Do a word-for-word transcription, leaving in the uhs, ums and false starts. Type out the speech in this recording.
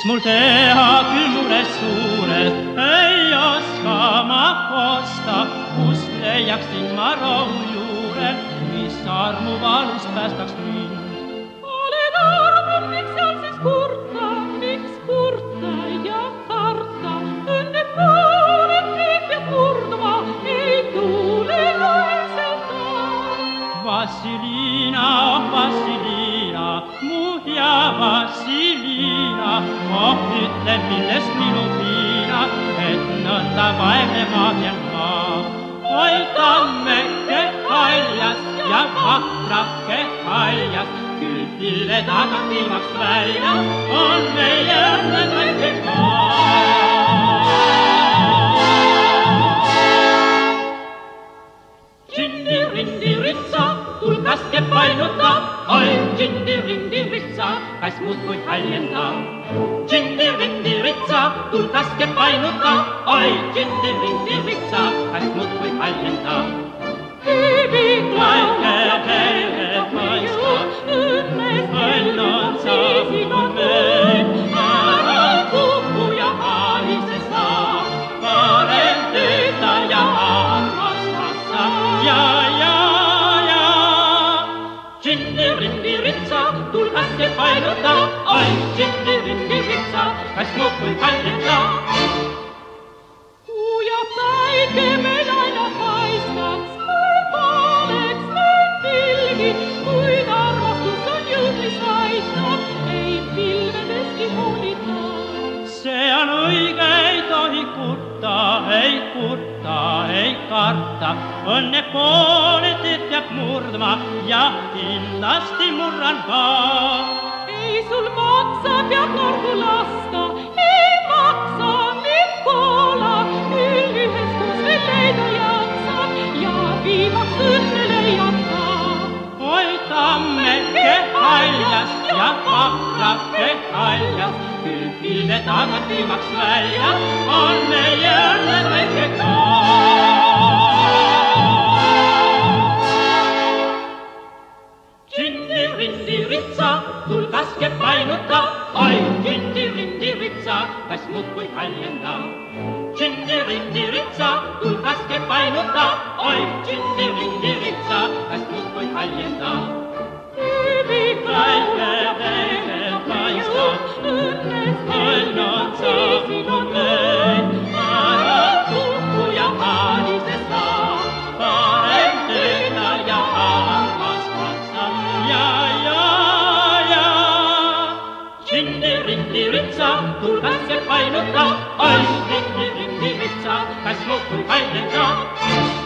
mul teha küll mures suured, ei oska ma kosta, kust leiaksin ma rahu juure, mis armu valust päästaks mind. Olen armunud, miks seal siis kurta, miks kurta ja karta, õnne pooled kõik peab murdma, ei tuule loiselda. Vassilina, oh Vassilina, mu hea Vassilina, oh ütle, millest minu piina, et nõnda vaevne maagel ma. Oi tammeke haljas ja vahrake haljas, küll pille tagant viimaks väljas, on meie õnne tõesti Džindi-rindi-ritsa, tulkaske painuta, oi džindi-rindi-ritsa, kas muudkui haljenda. Džindi-rindi-ritsa, tulkaske painuta, oi džindi-rindi-ritsa, kas muudkui haljenda. Laike helget paistab, õnnon saabub meil, ära kuku ja haalise saa, parem tööta ja armastassa. Ja, ja, ja, džindi-rindi-ritsa, tulkaske painuta, oi džindi-rindi-ritsa, kas muudkui haljenda. Kuu ja päike meil aina paistaks, kui pooleks need pilgid, kuid armastus on jõudlis aitab, ei pilvedeski hoolita. See on õige, ei tohi kurta, ei kurta, ei karta, õnne poole teed peab murdma ja kindlasti murran ka. Ei sul maksa, peab norgu lasta, ei maksa mind poola, küll üheskoos veel leida jaksab ja viimaks õnne leiab ka. Oi tammeke haljas ja vahrake haljas, küll pilve tagant viimaks väljas, on meie õnne väike ka. Džindi-rindi-ritsa, tulkaske painuta, oi džindi-rindi-ritsa, kas muudkui haljenda. Džindi-rindi-ritsa, tulkaske painuta, oi džindi-rindi-ritsa, kas muudkui haljenda. Laike helget paistab, õnnon saabub meil, ära kuku ja haalise saa, parem tööta ja armastassa. Ja, ja, ja, džindi-rindi-ritsa, tulkaske painuta, oi džindi-rindi-ritsa, kas muudkui haljenda.